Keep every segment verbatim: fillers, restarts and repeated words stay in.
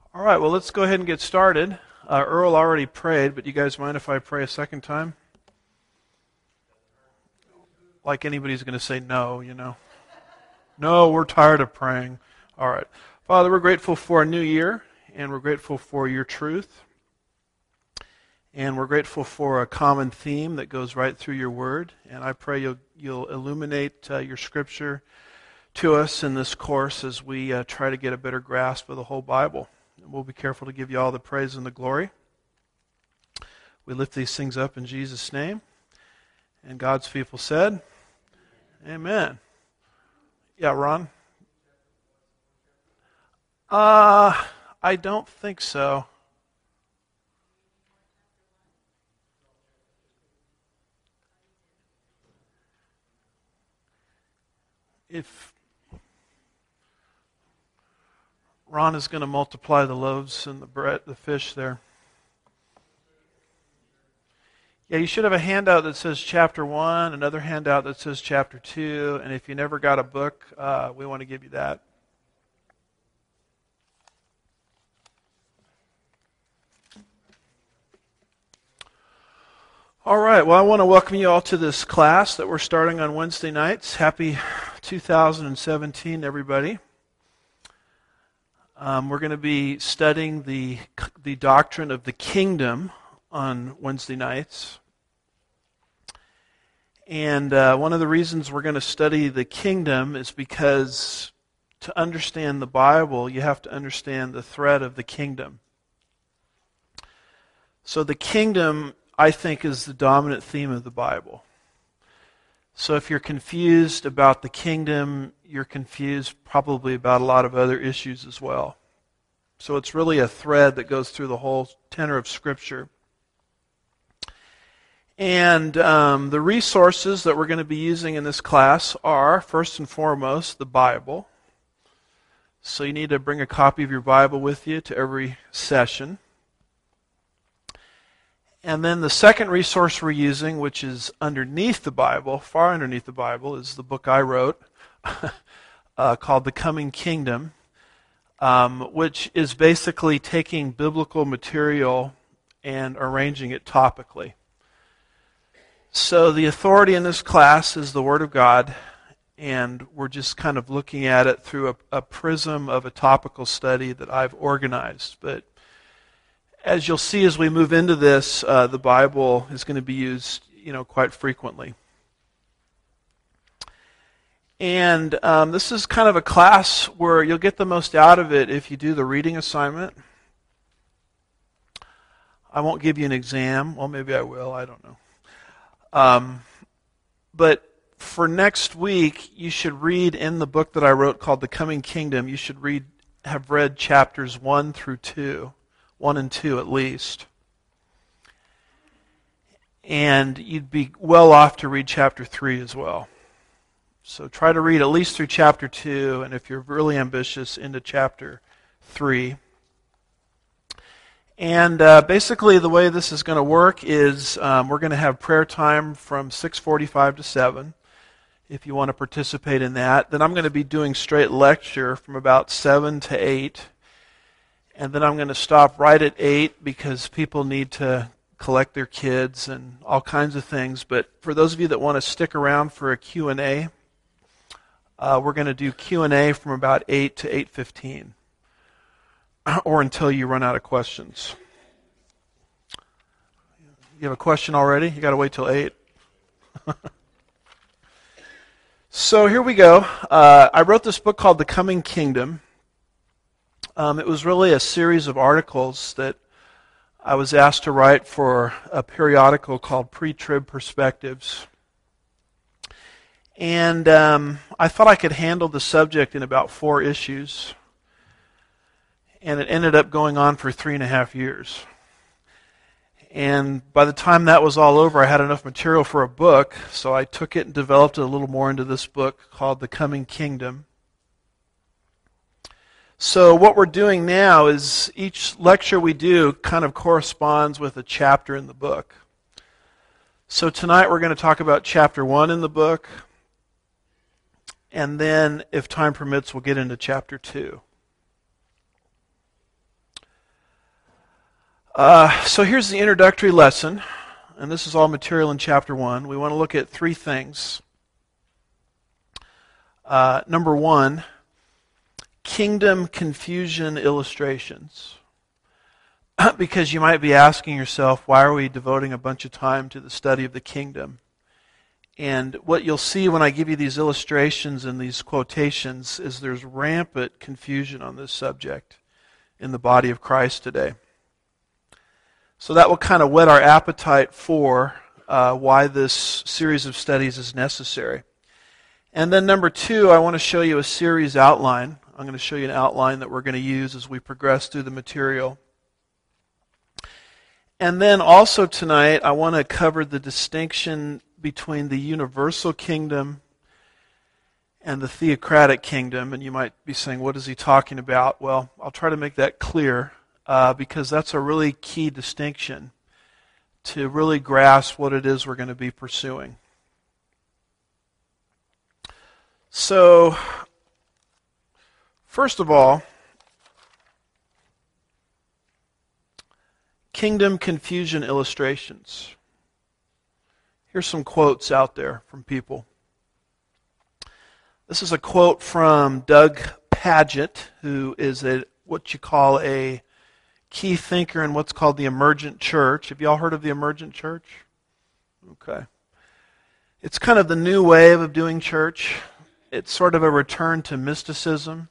All right, well, let's go ahead and get started. Uh, Earl already prayed, but you guys mind if I pray a second time? Like anybody's going to say no, you know. No, we're tired of praying. All right. Father, we're grateful for a new year, and we're grateful for your truth. And we're grateful for a common theme that goes right through your word. And I pray you'll, you'll illuminate uh, your scripture to us in this course as we uh, try to get a better grasp of the whole Bible. And we'll be careful to give you all the praise and the glory. We lift these things up in Jesus' name. And God's people said, Amen. Yeah, Ron? Uh, I don't think so. If Ron is going to multiply the loaves and the bread, the fish there. Yeah, you should have a handout that says chapter one, another handout that says chapter two, and if you never got a book, uh, we want to give you that. All right, well, I want to welcome you all to this class that we're starting on Wednesday nights. Happy two thousand seventeen, everybody. Um, we're going to be studying the the doctrine of the kingdom on Wednesday nights. And uh, one of the reasons we're going to study the kingdom is because to understand the Bible, you have to understand the thread of the kingdom. So the kingdom, I think, is the dominant theme of the Bible. So if you're confused about the kingdom, you're confused probably about a lot of other issues as well. So it's really a thread that goes through the whole tenor of Scripture. And um, the resources that we're going to be using in this class are, first and foremost, the Bible. So you need to bring a copy of your Bible with you to every session. And then the second resource we're using, which is underneath the Bible, far underneath the Bible, is the book I wrote uh, called The Coming Kingdom, um, which is basically taking biblical material and arranging it topically. So the authority in this class is the Word of God, and we're just kind of looking at it through a, a prism of a topical study that I've organized. But as you'll see as we move into this, uh, the Bible is going to be used, you know, quite frequently. And um, this is kind of a class where you'll get the most out of it if you do the reading assignment. I won't give you an exam. Well, maybe I will. I don't know. Um, but for next week, you should read in the book that I wrote called The Coming Kingdom, you should read, have read chapters one through two. One and two at least. And you'd be well off to read chapter three as well. So try to read at least through chapter two, and if you're really ambitious, into chapter three. And uh, basically the way this is going to work is um, we're going to have prayer time from six forty-five to seven, if you want to participate in that. Then I'm going to be doing straight lecture from about seven to eight. And then I'm going to stop right at eight because people need to collect their kids and all kinds of things. But for those of you that want to stick around for a Q and A, uh, we're going to do Q and A from about eight to eight fifteen, or until you run out of questions. You have a question already? You got to wait till eight? So here we go. Uh, I wrote this book called The Coming Kingdom. Um, it was really a series of articles that I was asked to write for a periodical called Pre-Trib Perspectives. And um, I thought I could handle the subject in about four issues. And it ended up going on for three and a half years. And by the time that was all over, I had enough material for a book, so I took it and developed it a little more into this book called The Coming Kingdom. So what we're doing now is each lecture we do kind of corresponds with a chapter in the book. So tonight we're going to talk about chapter one in the book, and then, if time permits, we'll get into chapter two. Uh, so here's the introductory lesson, and this is all material in chapter one. We want to look at three things. Uh, number one, kingdom confusion illustrations. Because you might be asking yourself, why are we devoting a bunch of time to the study of the kingdom? And what you'll see when I give you these illustrations and these quotations is there's rampant confusion on this subject in the body of Christ today. So that will kind of whet our appetite for uh, why this series of studies is necessary. And then number two, I want to show you a series outline. I'm going to show you an outline that we're going to use as we progress through the material. And then also tonight, I want to cover the distinction between the universal kingdom and the theocratic kingdom. And you might be saying, what is he talking about? Well, I'll try to make that clear. Uh, because that's a really key distinction to really grasp what it is we're going to be pursuing. So, first of all, kingdom confusion illustrations. Here's some quotes out there from people. This is a quote from Doug Pagitt, who is a what you call a key thinker in what's called the emergent church. Have you all heard of the emergent church? Okay. It's kind of the new wave of doing church. It's sort of a return to mysticism.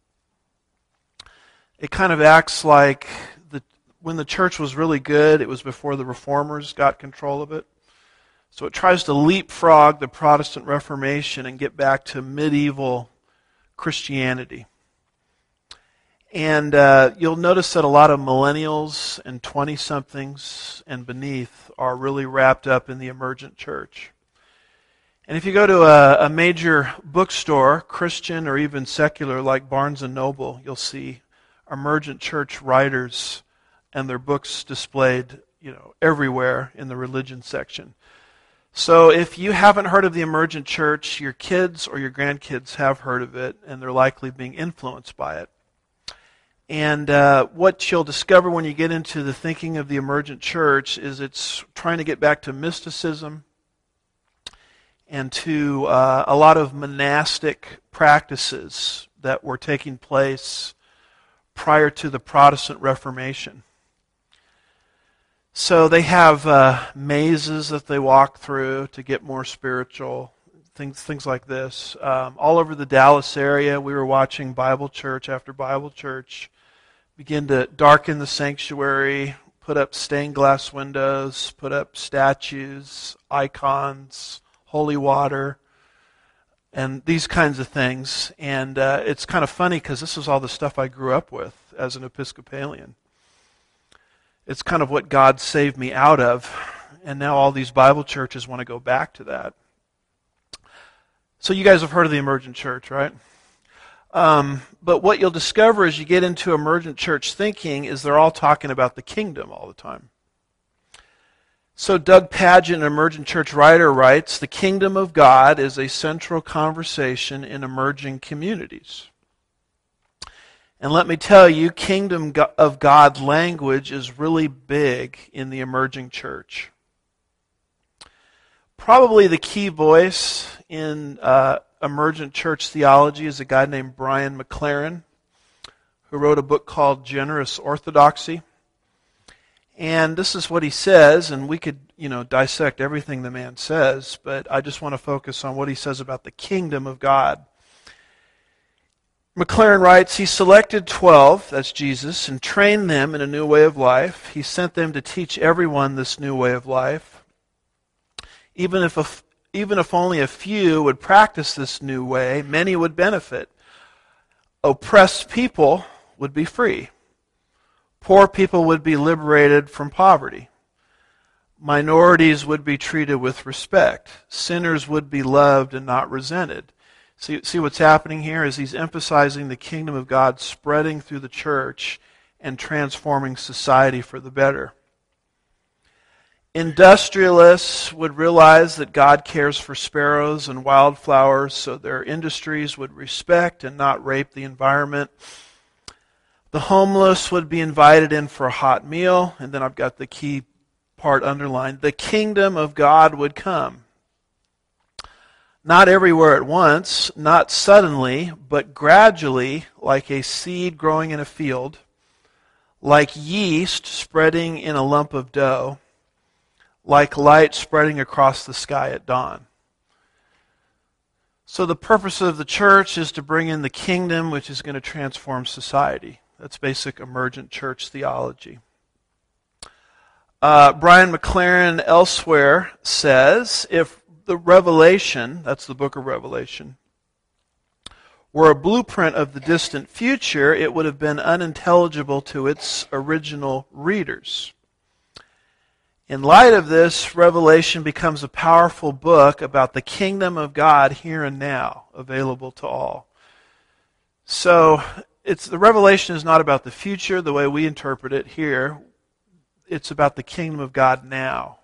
It kind of acts like the when the church was really good, it was before the reformers got control of it. So it tries to leapfrog the Protestant Reformation and get back to medieval Christianity. And uh, you'll notice that a lot of millennials and twenty-somethings and beneath are really wrapped up in the emergent church. And if you go to a, a major bookstore, Christian or even secular, like Barnes and Noble, you'll see emergent church writers and their books displayed, you know, everywhere in the religion section. So if you haven't heard of the emergent church, your kids or your grandkids have heard of it, and they're likely being influenced by it. And uh, what you'll discover when you get into the thinking of the emergent church is it's trying to get back to mysticism and to uh, a lot of monastic practices that were taking place prior to the Protestant Reformation. So they have uh, mazes that they walk through to get more spiritual, things things like this. Um, all over the Dallas area, we were watching Bible church after Bible church begin to darken the sanctuary, put up stained glass windows, put up statues, icons, holy water, and these kinds of things. And uh, it's kind of funny because this is all the stuff I grew up with as an Episcopalian. It's kind of what God saved me out of, and now all these Bible churches want to go back to that. So you guys have heard of the emergent church, right? Um, but what you'll discover as you get into emergent church thinking is they're all talking about the kingdom all the time. So Doug Pagitt, an emergent church writer, writes, "The kingdom of God is a central conversation in emerging communities. And let me tell you, kingdom of God language is really big in the emerging church. Probably the key voice in uh, emergent church theology is a guy named Brian McLaren, who wrote a book called Generous Orthodoxy. And this is what he says, and we could, you know, dissect everything the man says, but I just want to focus on what he says about the kingdom of God. McLaren writes, "He selected twelve, that's Jesus, and trained them in a new way of life. He sent them to teach everyone this new way of life. Even if a, even if only a few would practice this new way, many would benefit. Oppressed people would be free. Poor people would be liberated from poverty. Minorities would be treated with respect. Sinners would be loved and not resented." See, see what's happening here is he's emphasizing the kingdom of God spreading through the church and transforming society for the better. Industrialists would realize that God cares for sparrows and wildflowers, so their industries would respect and not rape the environment. The The homeless would be invited in for a hot meal, and then I've got the key part underlined. The kingdom of God would come. Not everywhere at once, not suddenly, but gradually, like a seed growing in a field, like yeast spreading in a lump of dough, like light spreading across the sky at dawn. So the purpose of the church is to bring in the kingdom, which is going to transform society. That's basic emergent church theology. Uh, Brian McLaren elsewhere says, if the Revelation, that's the book of Revelation, were a blueprint of the distant future, it would have been unintelligible to its original readers. In light of this, Revelation becomes a powerful book about the kingdom of God here and now, available to all. So, it's the Revelation is not about the future, the way we interpret it here. It's about the kingdom of God now.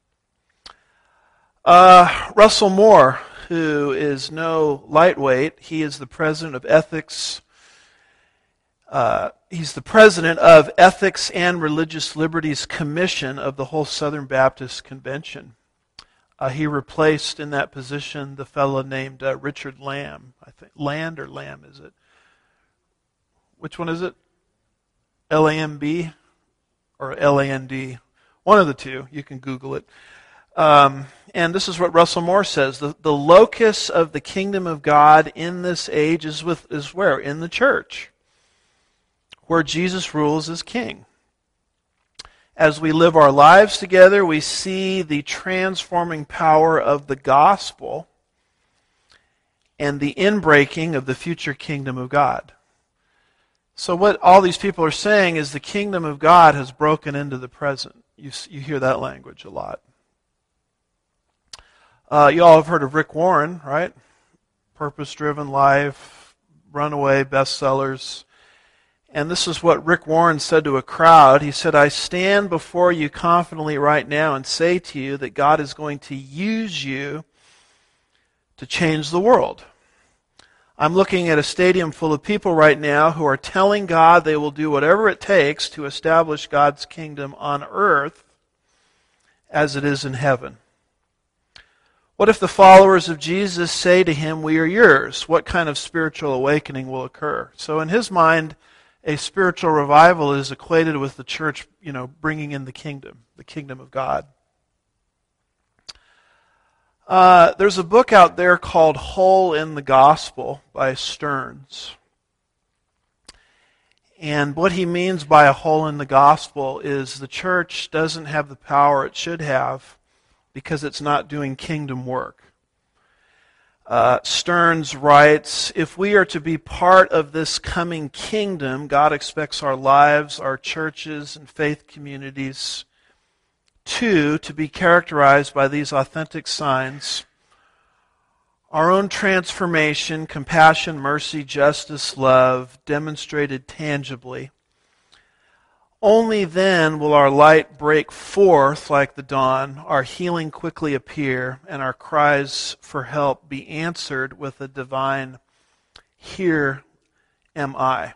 Uh, Russell Moore, who is no lightweight, he is the president of ethics. Uh, he's the president of Ethics and Religious Liberties Commission of the whole Southern Baptist Convention. Uh, he replaced in that position the fellow named uh, Richard Lamb. I think Land or Lamb is it? Which one is it? L A M B or L A N D? One of the two. You can Google it. Um, and this is what Russell Moore says. The, the locus of the kingdom of God in this age is, with, is where? In the church, where Jesus rules as king. As we live our lives together, we see the transforming power of the gospel and the inbreaking of the future kingdom of God. So what all these people are saying is the kingdom of God has broken into the present. You, you hear that language a lot. Uh, you all have heard of Rick Warren, right? Purpose-driven life, runaway bestsellers. And this is what Rick Warren said to a crowd. He said, I stand before you confidently right now and say to you that God is going to use you to change the world. I'm looking at a stadium full of people right now who are telling God they will do whatever it takes to establish God's kingdom on earth as it is in heaven. What if the followers of Jesus say to him, we are yours? What kind of spiritual awakening will occur? So in his mind, a spiritual revival is equated with the church, you know, bringing in the kingdom, the kingdom of God. Uh, there's a book out there called Hole in the Gospel by Stearns. And what he means by a hole in the gospel is the church doesn't have the power it should have because it's not doing kingdom work. Uh, Stearns writes, if we are to be part of this coming kingdom, God expects our lives, our churches, and faith communities Two, to be characterized by these authentic signs: our own transformation, compassion, mercy, justice, love, demonstrated tangibly. Only then will our light break forth like the dawn, our healing quickly appear, and our cries for help be answered with a divine, here am I.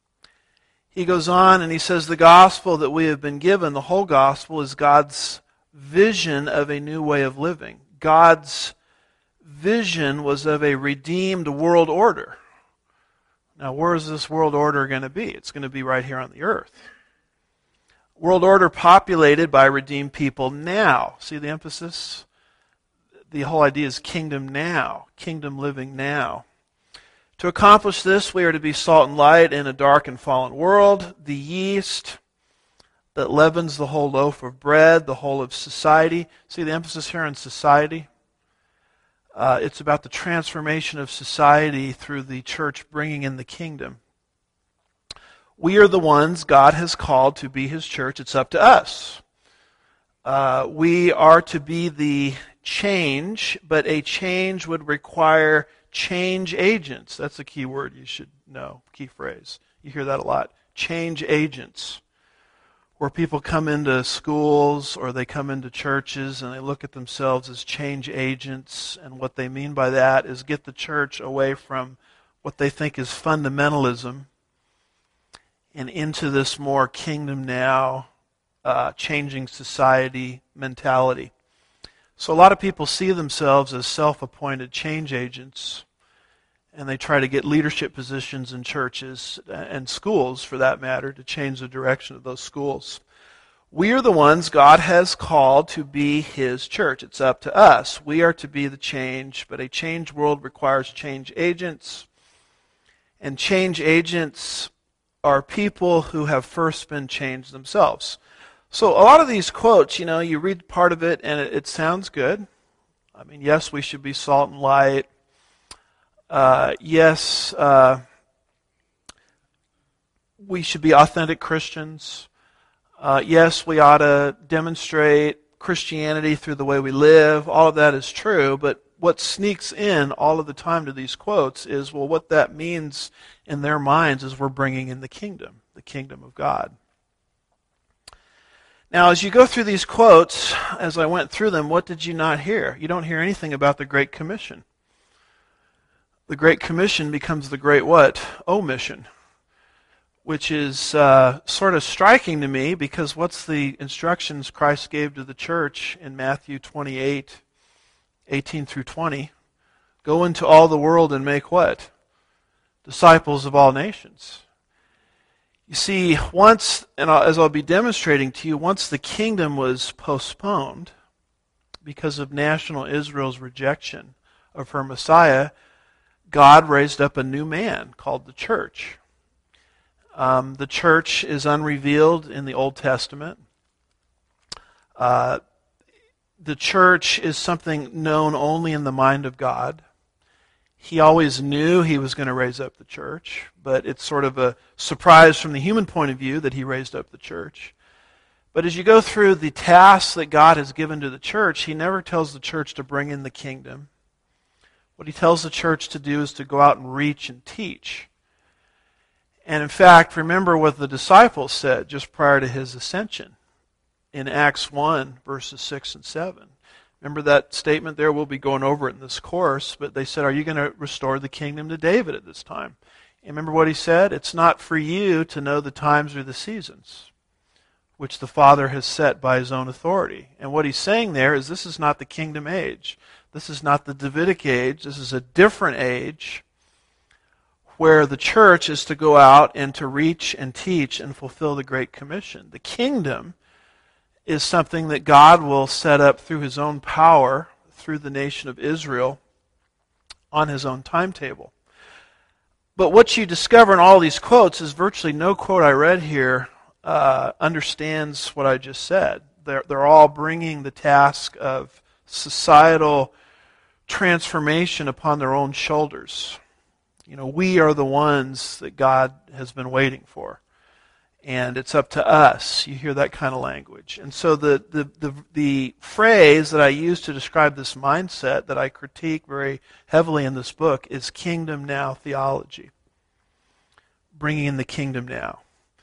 He goes on and he says the gospel that we have been given, the whole gospel, is God's vision of a new way of living. God's vision was of a redeemed world order. Now, where is this world order going to be? It's going to be right here on the earth. World order populated by redeemed people now. See the emphasis? The whole idea is kingdom now, kingdom living now. To accomplish this, we are to be salt and light in a dark and fallen world, the yeast that leavens the whole loaf of bread, the whole of society. See the emphasis here on society? Uh, it's about the transformation of society through the church bringing in the kingdom. We are the ones God has called to be His church. It's up to us. Uh, we are to be the change, but a change would require change agents. That's a key word you should know, key phrase. You hear that a lot. Change agents. Where people come into schools or they come into churches and they look at themselves as change agents, and what they mean by that is get the church away from what they think is fundamentalism and into this more kingdom now, uh, changing society mentality. So a lot of people see themselves as self-appointed change agents, and they try to get leadership positions in churches and schools, for that matter, to change the direction of those schools. We are the ones God has called to be His church. It's up to us. We are to be the change, but a change world requires change agents. And change agents are people who have first been changed themselves. So a lot of these quotes, you know, you read part of it and it, it sounds good. I mean, yes, we should be salt and light. Uh, yes, uh, we should be authentic Christians. Uh, yes, we ought to demonstrate Christianity through the way we live. All of that is true, but what sneaks in all of the time to these quotes is, well, what that means in their minds is we're bringing in the kingdom, the kingdom of God. Now, as you go through these quotes, as I went through them, what did you not hear? You don't hear anything about the Great Commission. The Great Commission becomes the Great what? Omission. Which is uh, sort of striking to me, because what's the instructions Christ gave to the church in Matthew twenty-eight, eighteen through twenty? Go into all the world and make what? Disciples of all nations. You see, once, and as I'll be demonstrating to you, once the kingdom was postponed because of national Israel's rejection of her Messiah, God raised up a new man called the church. Um, the church is unrevealed in the Old Testament. Uh, the church is something known only in the mind of God. He always knew He was going to raise up the church, but it's sort of a surprise from the human point of view that He raised up the church. But as you go through the tasks that God has given to the church, He never tells the church to bring in the kingdom. What He tells the church to do is to go out and reach and teach. And in fact, remember what the disciples said just prior to His ascension in Acts one, verses six and seven. Remember that statement there? We'll be going over it in this course, but they said, are you going to restore the kingdom to David at this time? And remember what He said? It's not for you to know the times or the seasons, which the Father has set by His own authority. And what He's saying there is this is not the kingdom age. This is not the Davidic age. This is a different age, where the church is to go out and to reach and teach and fulfill the Great Commission. The kingdom is something that God will set up through His own power, through the nation of Israel, on His own timetable. But what you discover in all these quotes is virtually no quote I read here uh, understands what I just said. They're, they're all bringing the task of societal transformation upon their own shoulders. You know, we are the ones that God has been waiting for. And it's up to us. You hear that kind of language. And so the, the, the, the phrase that I use to describe this mindset that I critique very heavily in this book is kingdom now theology. Bringing in the kingdom now.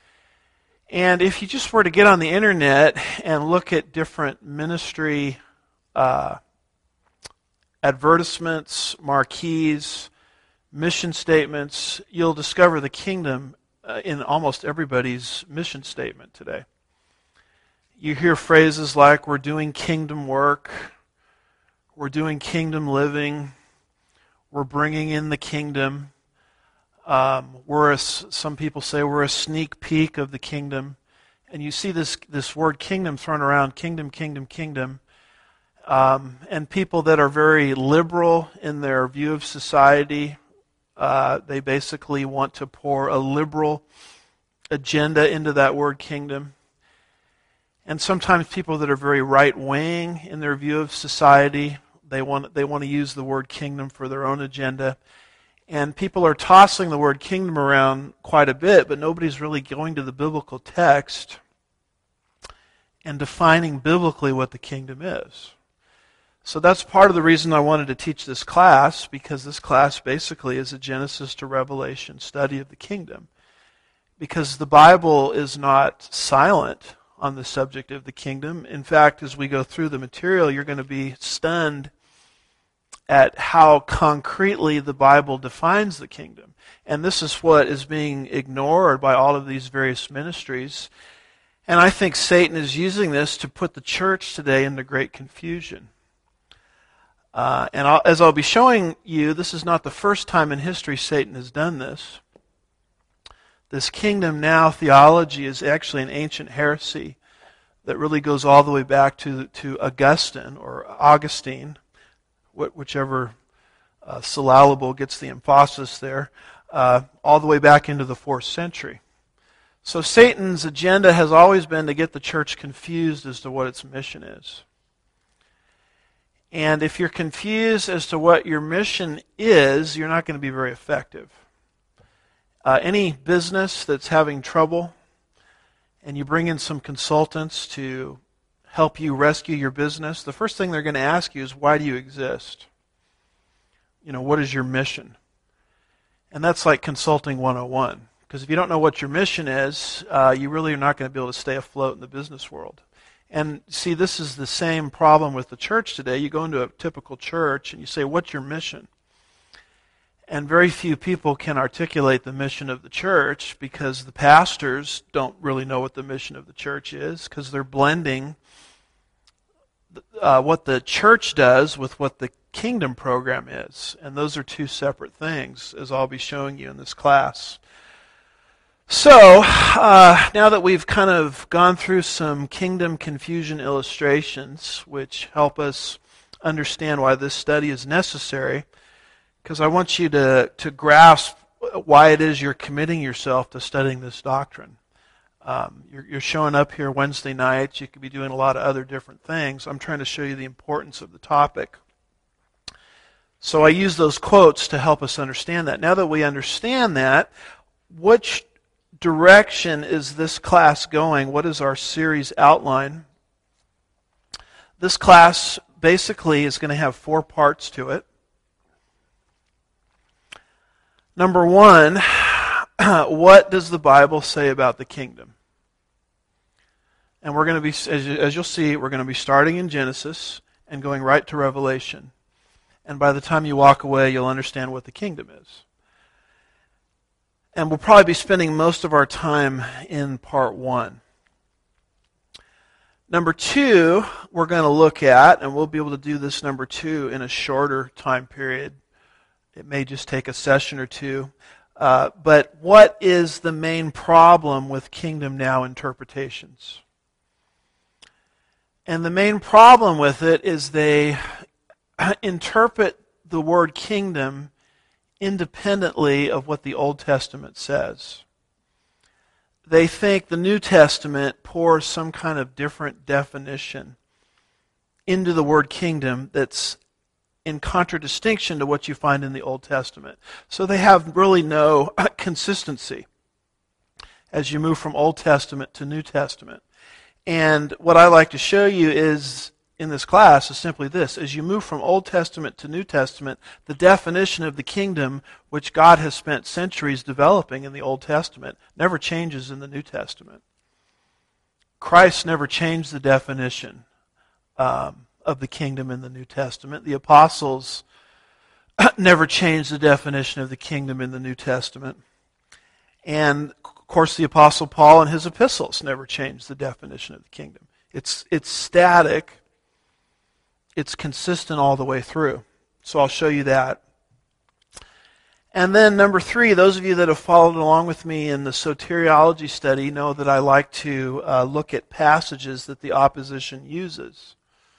And if you just were to get on the internet and look at different ministry uh, advertisements, marquees, mission statements, you'll discover the kingdom uh, in almost everybody's mission statement today. You hear phrases like, we're doing kingdom work, we're doing kingdom living, we're bringing in the kingdom, um, we're a, some people say we're a sneak peek of the kingdom. And you see this, this word kingdom thrown around, kingdom, kingdom, kingdom. Um, and people that are very liberal in their view of society, Uh, they basically want to pour a liberal agenda into that word kingdom. And sometimes people that are very right-wing in their view of society, they want they want to use the word kingdom for their own agenda. And people are tossing the word kingdom around quite a bit, but nobody's really going to the biblical text and defining biblically what the kingdom is. So that's part of the reason I wanted to teach this class, because this class basically is a Genesis to Revelation study of the kingdom. Because the Bible is not silent on the subject of the kingdom. In fact, as we go through the material, you're going to be stunned at how concretely the Bible defines the kingdom. And this is what is being ignored by all of these various ministries. And I think Satan is using this to put the church today into great confusion. Uh, and I'll, as I'll be showing you, this is not the first time in history Satan has done this. This kingdom now theology is actually an ancient heresy that really goes all the way back to, to Augustine or Augustine, whichever uh, syllable gets the emphasis there, uh, all the way back into the fourth century. So Satan's agenda has always been to get the church confused as to what its mission is. And if you're confused as to what your mission is, you're not going to be very effective. Uh, any business that's having trouble, and you bring in some consultants to help you rescue your business, the first thing they're going to ask you is, why do you exist? You know, what is your mission? And that's like consulting one oh one. Because if you don't know what your mission is, uh, you really are not going to be able to stay afloat in the business world. And see, this is the same problem with the church today. You go into a typical church and you say, what's your mission? And very few people can articulate the mission of the church because the pastors don't really know what the mission of the church is, because they're blending uh, what the church does with what the kingdom program is. And those are two separate things, as I'll be showing you in this class. So, uh, now that we've kind of gone through some kingdom confusion illustrations, which help us understand why this study is necessary, because I want you to, to grasp why it is you're committing yourself to studying this doctrine. Um, you're, you're showing up here Wednesday nights. You could be doing a lot of other different things. I'm trying to show you the importance of the topic. So I use those quotes to help us understand that. Now that we understand that, which direction is this class going? What is our series outline? This class basically is going to have four parts to it. Number one, what does the Bible say about the kingdom? And we're going to be, as, you, as you'll see, we're going to be starting in Genesis and going right to Revelation. And by the time you walk away, you'll understand what the kingdom is. And we'll probably be spending most of our time in part one. Number two, we're going to look at, and we'll be able to do this number two in a shorter time period. It may just take a session or two. Uh, but what is the main problem with Kingdom Now interpretations? And the main problem with it is they interpret the word kingdom independently of what the Old Testament says. They think the New Testament pours some kind of different definition into the word kingdom that's in contradistinction to what you find in the Old Testament. So they have really no consistency as you move from Old Testament to New Testament. And what I like to show you is in this class is simply this. As you move from Old Testament to New Testament, the definition of the kingdom, which God has spent centuries developing in the Old Testament, never changes in the New Testament. Christ never changed the definition um, of the kingdom in the New Testament. The apostles never changed the definition of the kingdom in the New Testament. And, of course, the Apostle Paul in his epistles never changed the definition of the kingdom. It's, it's static. It's consistent all the way through. So I'll show you that. And then number three, those of you that have followed along with me in the soteriology study know that I like to uh, look at passages that the opposition uses.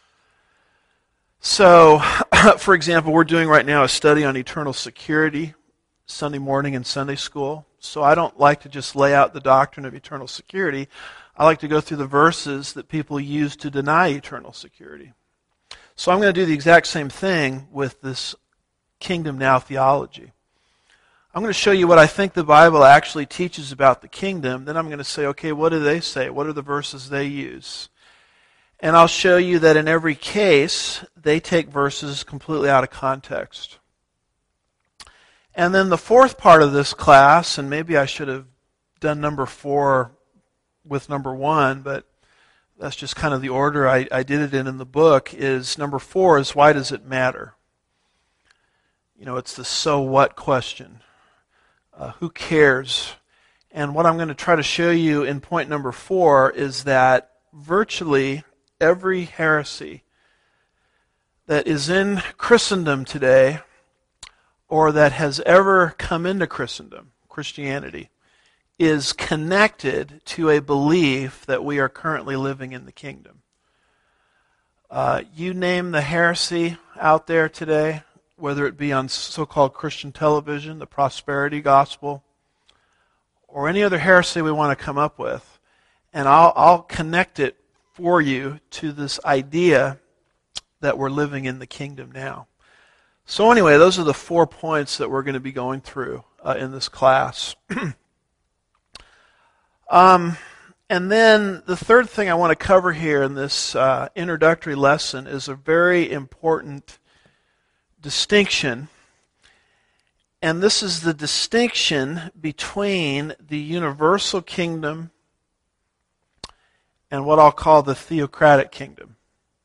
So, for example, we're doing right now a study on eternal security, Sunday morning in Sunday school. So I don't like to just lay out the doctrine of eternal security. I like to go through the verses that people use to deny eternal security. So I'm going to do the exact same thing with this Kingdom Now theology. I'm going to show you what I think the Bible actually teaches about the kingdom. Then I'm going to say, okay, what do they say? What are the verses they use? And I'll show you that in every case, they take verses completely out of context. And then the fourth part of this class, and maybe I should have done number four with number one, but that's just kind of the order I, I did it in in the book, is number four is why does it matter? You know, it's the so what question. Uh, who cares? And what I'm going to try to show you in point number four is that virtually every heresy that is in Christendom today, or that has ever come into Christendom, Christianity, is connected to a belief that we are currently living in the kingdom. Uh, you name the heresy out there today, whether it be on so-called Christian television, the prosperity gospel, or any other heresy we want to come up with, and I'll, I'll connect it for you to this idea that we're living in the kingdom now. So anyway, those are the four points that we're going to be going through uh, in this class. um, and then the third thing I want to cover here in this uh, introductory lesson is a very important distinction. And this is the distinction between the universal kingdom and what I'll call the theocratic kingdom.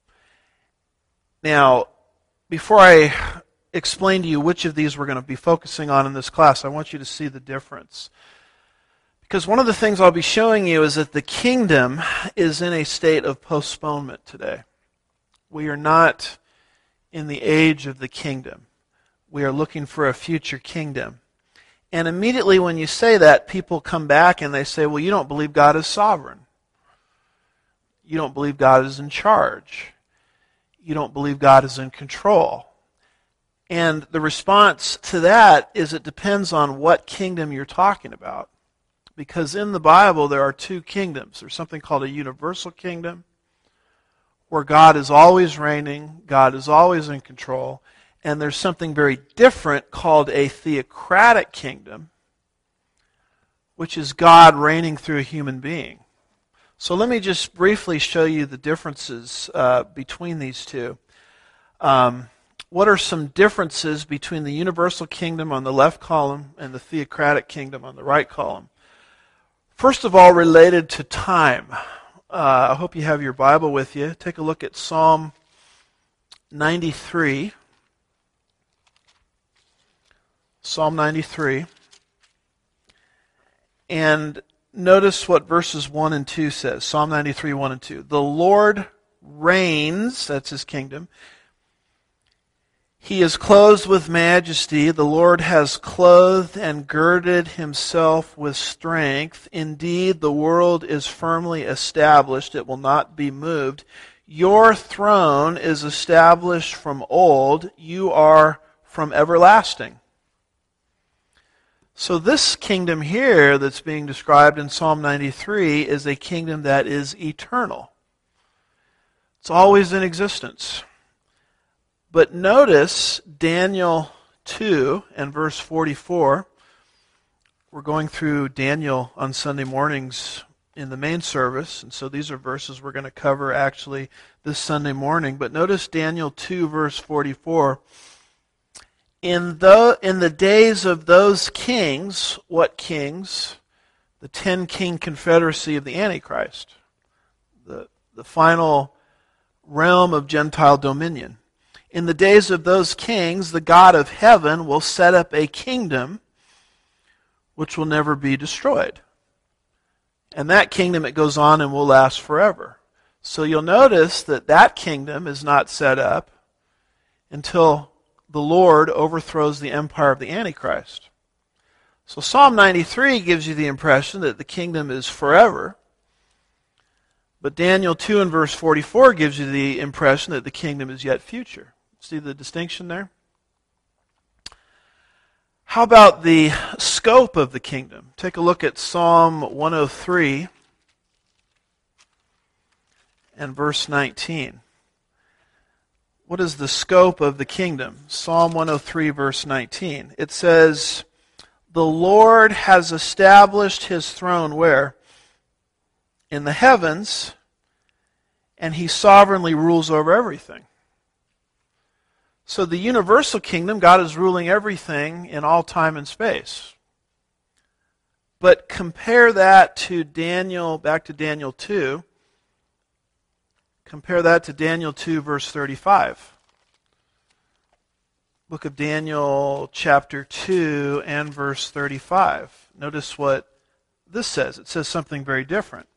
Now, before I explain to you which of these we're going to be focusing on in this class, I want you to see the difference. Because one of the things I'll be showing you is that the kingdom is in a state of postponement today. We are not in the age of the kingdom. We are looking for a future kingdom. And immediately when you say that, people come back and they say, well, you don't believe God is sovereign. You don't believe God is in charge. You don't believe God is in control. And the response to that is it depends on what kingdom you're talking about. Because in the Bible there are two kingdoms. There's something called a universal kingdom, where God is always reigning, God is always in control. And there's something very different called a theocratic kingdom, which is God reigning through a human being. So let me just briefly show you the differences uh, between these two. Um, what are some differences between the universal kingdom on the left column and the theocratic kingdom on the right column? First of all, related to time. Uh, I hope you have your Bible with you. Take a look at Psalm ninety-three. Psalm ninety-three, and notice what verses one and two says. Psalm ninety-three, one and two. The Lord reigns, that's his kingdom. He is clothed with majesty. The Lord has clothed and girded himself with strength. Indeed, the world is firmly established. It will not be moved. Your throne is established from old. You are from everlasting. So this kingdom here that's being described in Psalm ninety-three is a kingdom that is eternal. It's always in existence. But notice Daniel two and verse forty-four. We're going through Daniel on Sunday mornings in the main service, and so these are verses we're going to cover actually this Sunday morning. But notice Daniel two verse forty-four. In the, in the days of those kings, what kings? The ten king confederacy of the Antichrist. The, the final realm of Gentile dominion. In the days of those kings, the God of heaven will set up a kingdom which will never be destroyed. And that kingdom, it goes on and will last forever. So you'll notice that that kingdom is not set up until the Lord overthrows the empire of the Antichrist. So Psalm ninety-three gives you the impression that the kingdom is forever. But Daniel two and verse forty-four gives you the impression that the kingdom is yet future. See the distinction there? How about the scope of the kingdom? Take a look at Psalm one oh three and verse nineteen. What is the scope of the kingdom? Psalm one oh three, verse nineteen. It says, the Lord has established his throne where? In the heavens, and he sovereignly rules over everything. So the universal kingdom, God is ruling everything in all time and space. But compare that to Daniel, back to Daniel two. Compare that to Daniel two, verse thirty-five. book of Daniel, chapter two, and verse thirty-five. Notice what this says. It says something very different.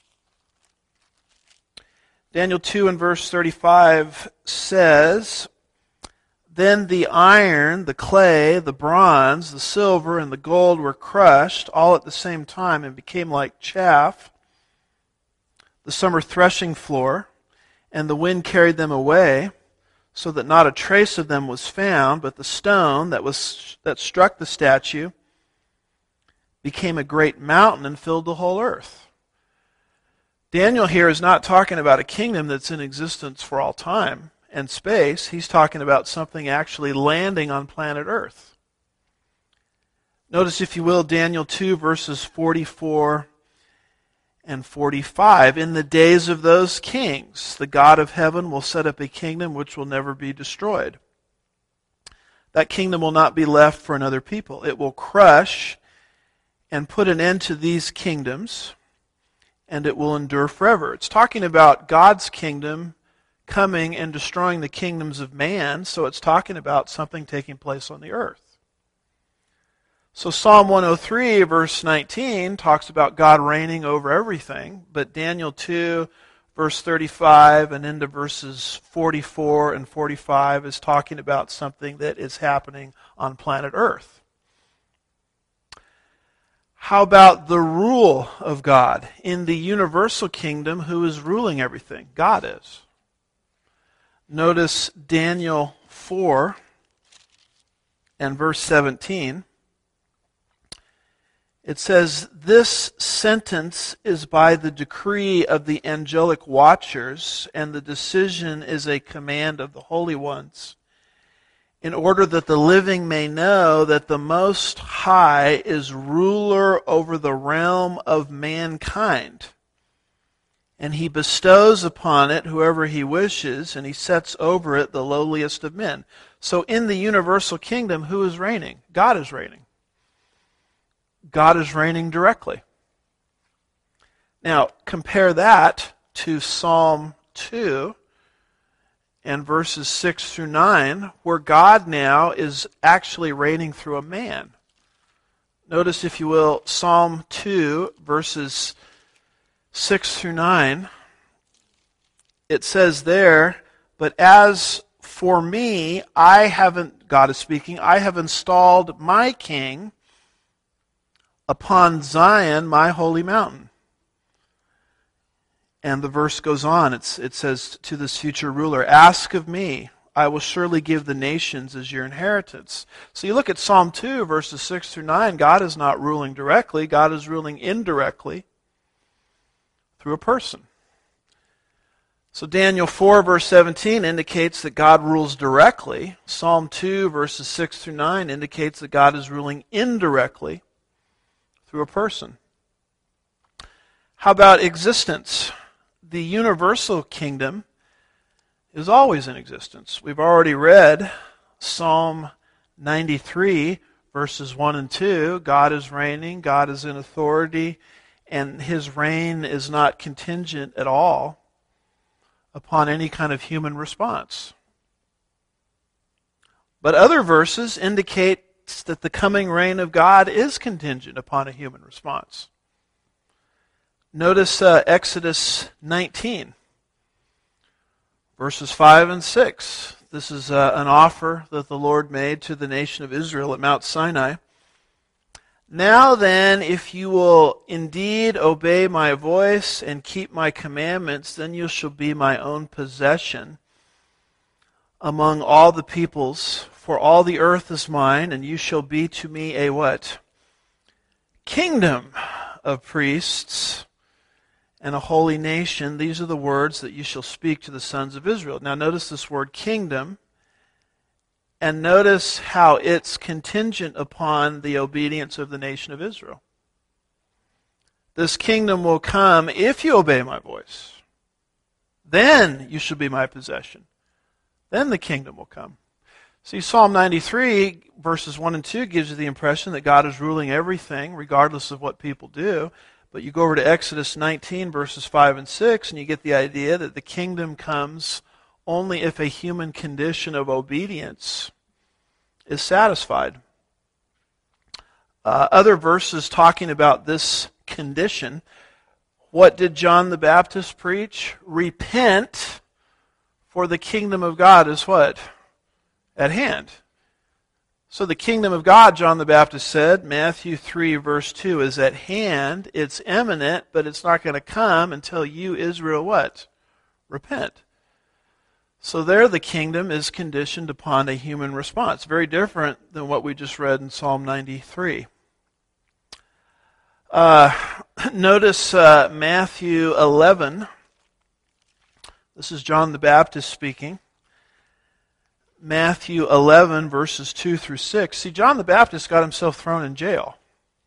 Daniel two and verse thirty-five says, "Then the iron, the clay, the bronze, the silver, and the gold were crushed all at the same time and became like chaff, the summer threshing floor, and the wind carried them away, so that not a trace of them was found, but the stone that was that struck the statue became a great mountain and filled the whole earth." Daniel here is not talking about a kingdom that's in existence for all time and space. He's talking about something actually landing on planet Earth. Notice, if you will, Daniel two, verses forty-four and forty-five. "In the days of those kings, the God of heaven will set up a kingdom which will never be destroyed. That kingdom will not be left for another people. It will crush and put an end to these kingdoms, and it will endure forever." It's talking about God's kingdom coming and destroying the kingdoms of man, so it's talking about something taking place on the earth. So Psalm one oh three, verse nineteen, talks about God reigning over everything, but Daniel two, verse thirty-five, and into verses forty-four and forty-five is talking about something that is happening on planet Earth. How about the rule of God? In the universal kingdom, who is ruling everything? God is. Notice Daniel four and verse seventeen. It says, "This sentence is by the decree of the angelic watchers, and the decision is a command of the holy ones, in order that the living may know that the Most High is ruler over the realm of mankind. And he bestows upon it whoever he wishes, and he sets over it the lowliest of men." So in the universal kingdom, who is reigning? God is reigning. God is reigning directly. Now, compare that to Psalm two and verses six through nine, where God now is actually reigning through a man. Notice, if you will, Psalm two, verses six through nine. It says there, "But as for me, I haven't," God is speaking, "I have installed my king upon Zion, my holy mountain." And the verse goes on. It's, it says to this future ruler, "Ask of me, I will surely give the nations as your inheritance." So you look at Psalm two, verses six through nine, God is not ruling directly. God is ruling indirectly through a person. So Daniel four, verse seventeen indicates that God rules directly. Psalm two, verses six through nine indicates that God is ruling indirectly through a person. How about existence? The universal kingdom is always in existence. We've already read Psalm ninety-three, verses one and two. God is reigning, God is in authority, and his reign is not contingent at all upon any kind of human response. But other verses indicate that the coming reign of God is contingent upon a human response. Notice uh, Exodus nineteen, verses five and six. This is uh, an offer that the Lord made to the nation of Israel at Mount Sinai. "Now then, if you will indeed obey my voice and keep my commandments, then you shall be my own possession among all the peoples, for all the earth is mine, and you shall be to me a" what? "Kingdom of priests and a holy nation. These are the words that you shall speak to the sons of Israel." Now notice this word kingdom, and notice how it's contingent upon the obedience of the nation of Israel. This kingdom will come if you obey my voice. Then you shall be my possession. Then the kingdom will come. See, Psalm ninety-three, verses one and two gives you the impression that God is ruling everything, regardless of what people do. But you go over to Exodus nineteen, verses five and six, and you get the idea that the kingdom comes only if a human condition of obedience is satisfied. Uh, other verses talking about this condition. What did John the Baptist preach? Repent, for the kingdom of God is what? At hand. So the kingdom of God, John the Baptist said, Matthew three verse two, is at hand. It's imminent, but it's not going to come until you, Israel, what? Repent. So there the kingdom is conditioned upon a human response. Very different than what we just read in Psalm ninety-three. Uh, notice uh, Matthew eleven. This is John the Baptist speaking. Matthew eleven, verses two through six. See, John the Baptist got himself thrown in jail.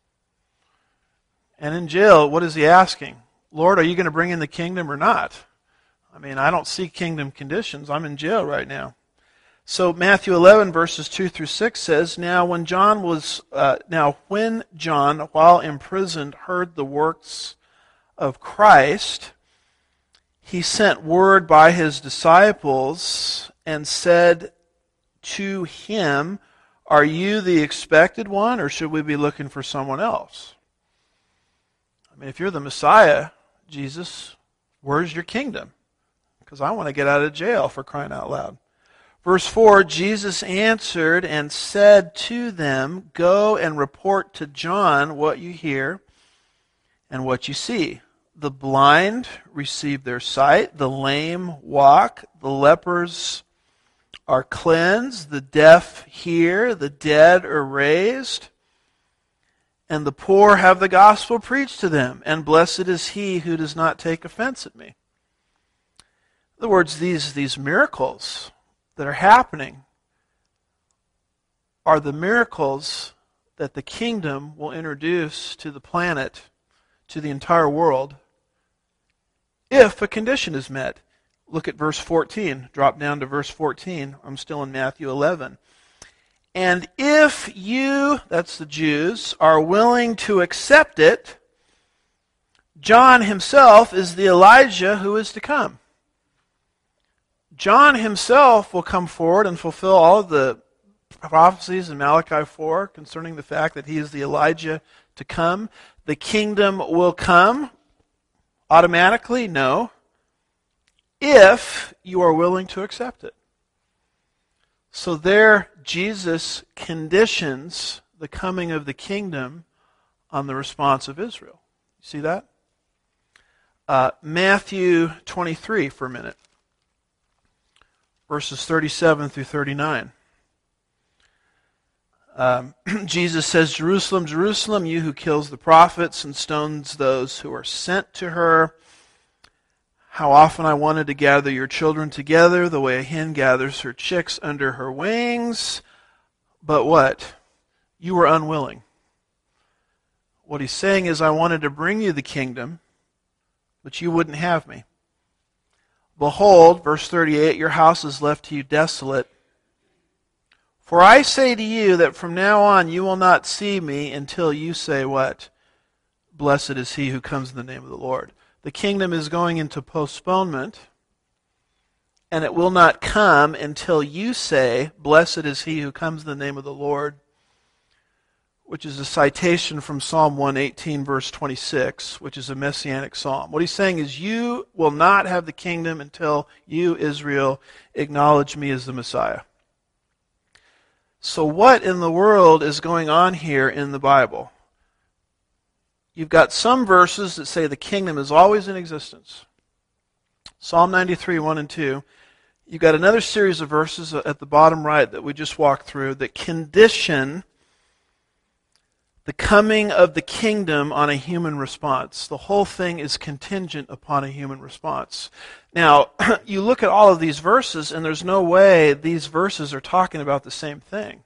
And in jail, what is he asking? Lord, are you going to bring in the kingdom or not? I mean, I don't see kingdom conditions. I'm in jail right now. So Matthew eleven, verses two through six says, Now when John was, uh, now when John, while imprisoned, heard the works of Christ, he sent word by his disciples and said to him, Are you the expected one, or should we be looking for someone else? I mean, if you're the Messiah, Jesus, where's your kingdom? Because I want to get out of jail, for crying out loud. Verse four, Jesus answered and said to them, Go and report to John what you hear and what you see. The blind receive their sight, the lame walk, the lepers are cleansed, the deaf hear, the dead are raised, and the poor have the gospel preached to them, and blessed is he who does not take offense at me. In other words, these, these miracles that are happening are the miracles that the kingdom will introduce to the planet, to the entire world, if a condition is met. Look at verse fourteen. Drop down to verse fourteen. I'm still in Matthew eleven. And if you, that's the Jews, are willing to accept it, John himself is the Elijah who is to come. John himself will come forward and fulfill all of the prophecies in Malachi four concerning the fact that he is the Elijah to come. The kingdom will come automatically? No. If you are willing to accept it. So there, Jesus conditions the coming of the kingdom on the response of Israel. You see that? Uh, Matthew twenty-three for a minute. Verses thirty-seven through thirty-nine. Um, Jesus says, Jerusalem, Jerusalem, you who kills the prophets and stones those who are sent to her. How often I wanted to gather your children together the way a hen gathers her chicks under her wings. But what? You were unwilling. What he's saying is, I wanted to bring you the kingdom, but you wouldn't have me. Behold, verse thirty-eight, your house is left to you desolate. For I say to you that from now on you will not see me until you say what? Blessed is he who comes in the name of the Lord. The kingdom is going into postponement, and it will not come until you say, Blessed is he who comes in the name of the Lord, which is a citation from Psalm one eighteen, verse twenty-six, which is a messianic psalm. What he's saying is, you will not have the kingdom until you, Israel, acknowledge me as the Messiah. So what in the world is going on here in the Bible? You've got some verses that say the kingdom is always in existence. Psalm ninety-three, one and two. You've got another series of verses at the bottom right that we just walked through that condition the coming of the kingdom on a human response. The whole thing is contingent upon a human response. Now, you look at all of these verses, and there's no way these verses are talking about the same thing.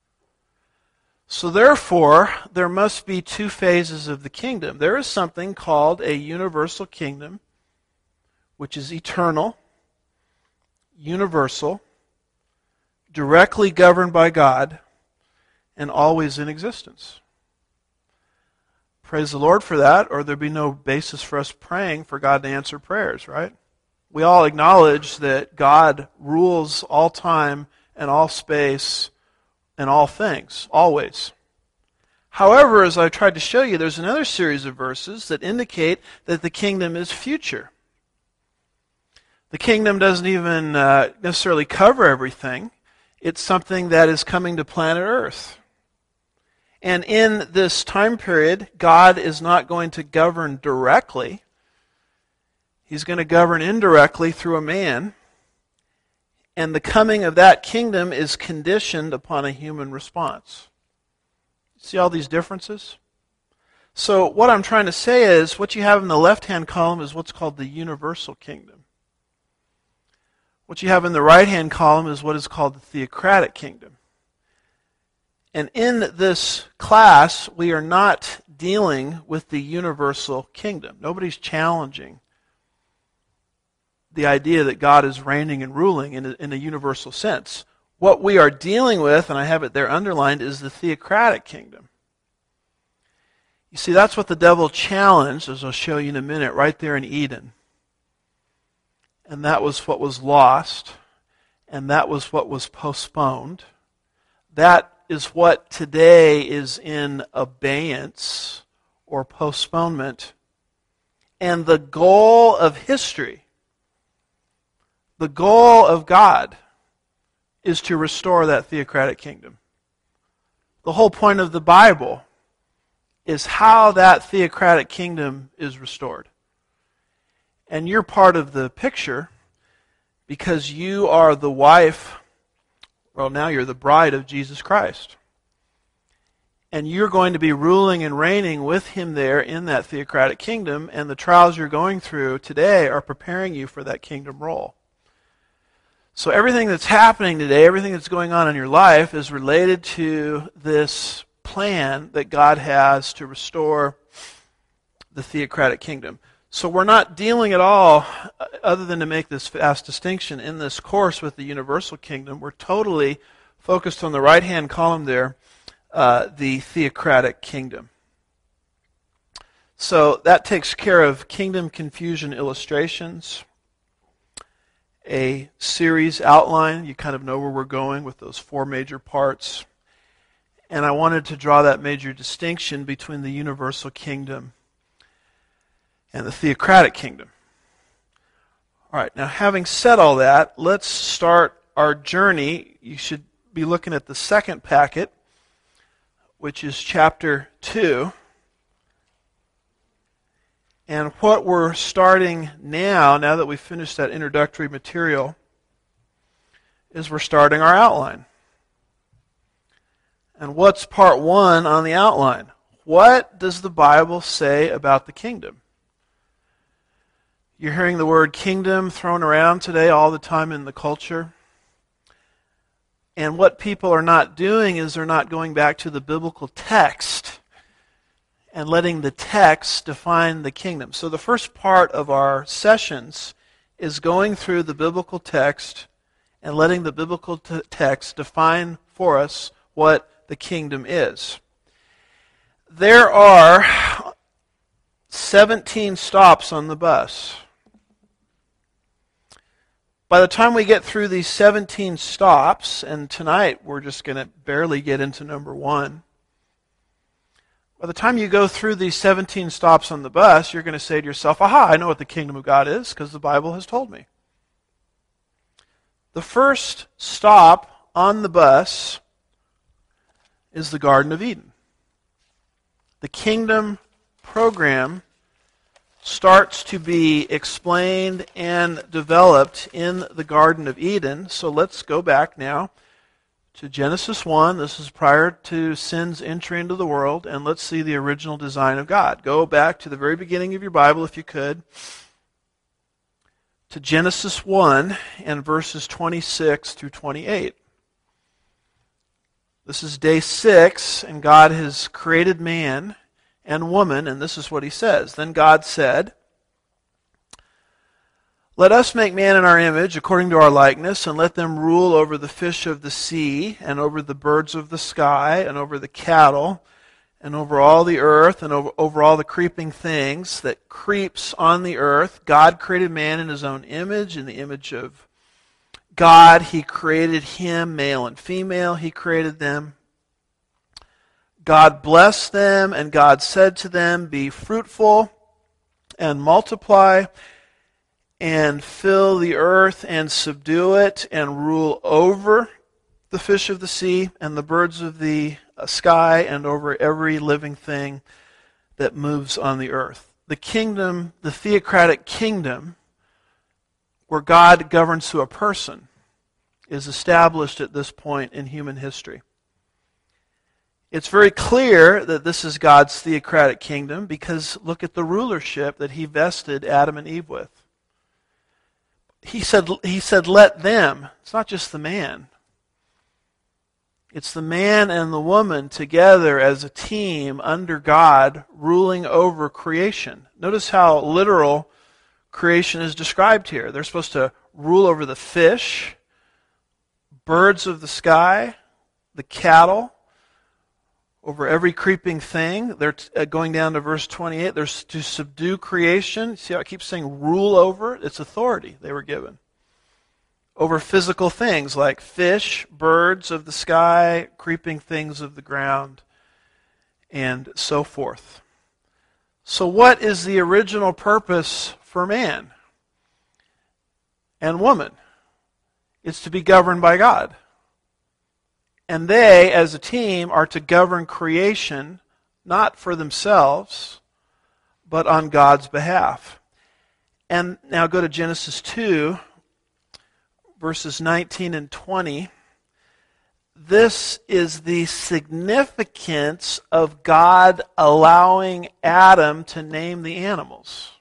So therefore, there must be two phases of the kingdom. There is something called a universal kingdom, which is eternal, universal, directly governed by God, and always in existence. Praise the Lord for that, or there'd be no basis for us praying for God to answer prayers, right? We all acknowledge that God rules all time and all space in all things, always. However, as I tried to show you, there's another series of verses that indicate that the kingdom is future. The kingdom doesn't even uh, necessarily cover everything. It's something that is coming to planet Earth. And in this time period, God is not going to govern directly. He's going to govern indirectly through a man. And the coming of that kingdom is conditioned upon a human response. See all these differences? So what I'm trying to say is, what you have in the left-hand column is what's called the universal kingdom. What you have in the right-hand column is what is called the theocratic kingdom. And in this class, we are not dealing with the universal kingdom. Nobody's challenging the idea that God is reigning and ruling in a, in a universal sense. What we are dealing with, and I have it there underlined, is the theocratic kingdom. You see, that's what the devil challenged, as I'll show you in a minute, right there in Eden. And that was what was lost, and that was what was postponed. That is what today is in abeyance or postponement. And the goal of history, the goal of God, is to restore that theocratic kingdom. The whole point of the Bible is how that theocratic kingdom is restored. And you're part of the picture because you are the wife, well, now you're the bride of Jesus Christ. And you're going to be ruling and reigning with him there in that theocratic kingdom, and the trials you're going through today are preparing you for that kingdom role. So everything that's happening today, everything that's going on in your life is related to this plan that God has to restore the theocratic kingdom. So we're not dealing at all, other than to make this fast distinction, in this course with the universal kingdom. We're totally focused on the right-hand column there, uh, the theocratic kingdom. So that takes care of kingdom confusion illustrations. A series outline. You kind of know where we're going with those four major parts. And I wanted to draw that major distinction between the universal kingdom and the theocratic kingdom. All right, now having said all that, let's start our journey. You should be looking at the second packet, which is chapter two. And what we're starting now, now that we've finished that introductory material, is we're starting our outline. And what's part one on the outline? What does the Bible say about the kingdom? You're hearing the word kingdom thrown around today all the time in the culture. And what people are not doing is they're not going back to the biblical text and letting the text define the kingdom. So the first part of our sessions is going through the biblical text and letting the biblical t- text define for us what the kingdom is. There are seventeen stops on the bus. By the time we get through these seventeen stops, and tonight we're just going to barely get into number one, by the time you go through these seventeen stops on the bus, you're going to say to yourself, aha, I know what the kingdom of God is because the Bible has told me. The first stop on the bus is the Garden of Eden. The kingdom program starts to be explained and developed in the Garden of Eden. So let's go back now to Genesis one. This is prior to sin's entry into the world, and let's see the original design of God. Go back to the very beginning of your Bible, if you could, to Genesis one and verses twenty-six through twenty-eight. This is day six, and God has created man and woman, and this is what he says. Then God said, let us make man in our image, according to our likeness, and let them rule over the fish of the sea, and over the birds of the sky, and over the cattle, and over all the earth, and over, over all the creeping things that creeps on the earth. God created man in his own image. In the image of God, He created him, male and female, He created them. God blessed them, and God said to them, be fruitful and multiply and fill the earth and subdue it and rule over the fish of the sea and the birds of the sky and over every living thing that moves on the earth. The kingdom, the theocratic kingdom, where God governs through a person, is established at this point in human history. It's very clear that this is God's theocratic kingdom because look at the rulership that He vested Adam and Eve with. He said, he said, let them. It's not just the man. It's the man and the woman together as a team under God ruling over creation. Notice how literal creation is described here. They're supposed to rule over the fish, birds of the sky, the cattle, over every creeping thing. They're t- going down to verse twenty-eight. They're to subdue creation. See how it keeps saying rule over it? It's authority they were given. Over physical things like fish, birds of the sky, creeping things of the ground, and so forth. So what is the original purpose for man and woman? It's to be governed by God. And they, as a team, are to govern creation, not for themselves, but on God's behalf. And now go to Genesis two, verses nineteen and twenty. This is the significance of God allowing Adam to name the animals.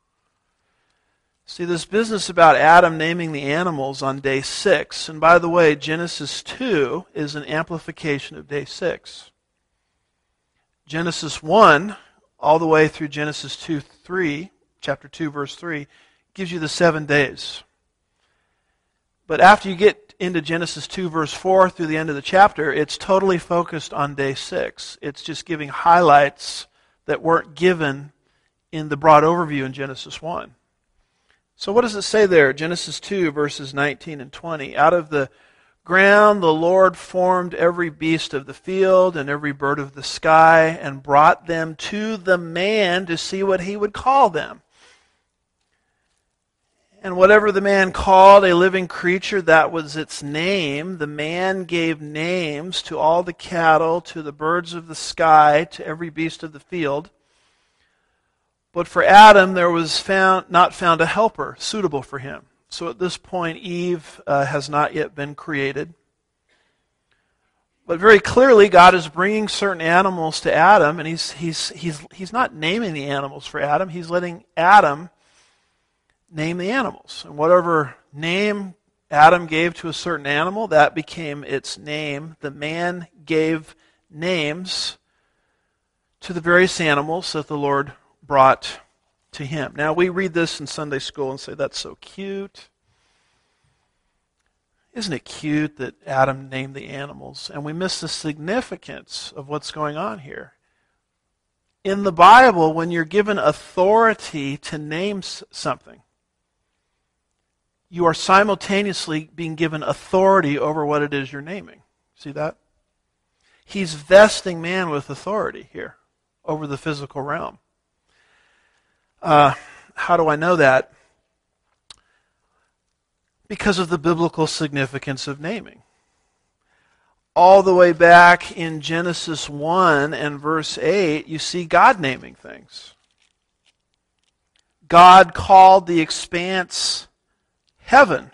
See, this business about Adam naming the animals on day six, and by the way, Genesis two is an amplification of day six. Genesis one, all the way through Genesis two, three, chapter two, verse three, gives you the seven days. But after you get into Genesis two, verse four, through the end of the chapter, it's totally focused on day six. It's just giving highlights that weren't given in the broad overview in Genesis one. So what does it say there? Genesis two, verses nineteen and twenty. Out of the ground the Lord formed every beast of the field and every bird of the sky and brought them to the man to see what he would call them. And whatever the man called a living creature, that was its name. The man gave names to all the cattle, to the birds of the sky, to every beast of the field. But for Adam, there was found, not found a helper suitable for him. So at this point, Eve uh, has not yet been created. But very clearly, God is bringing certain animals to Adam, and he's, he's, he's, he's not naming the animals for Adam. He's letting Adam name the animals. And whatever name Adam gave to a certain animal, that became its name. The man gave names to the various animals that the Lord brought to him. Now, we read this in Sunday school and say, that's so cute. Isn't it cute that Adam named the animals? And we miss the significance of what's going on here. In the Bible, when you're given authority to name something, you are simultaneously being given authority over what it is you're naming. See that? He's vesting man with authority here over the physical realm. Uh, how do I know that? Because of the biblical significance of naming. All the way back in Genesis one and verse eight, you see God naming things. God called the expanse heaven.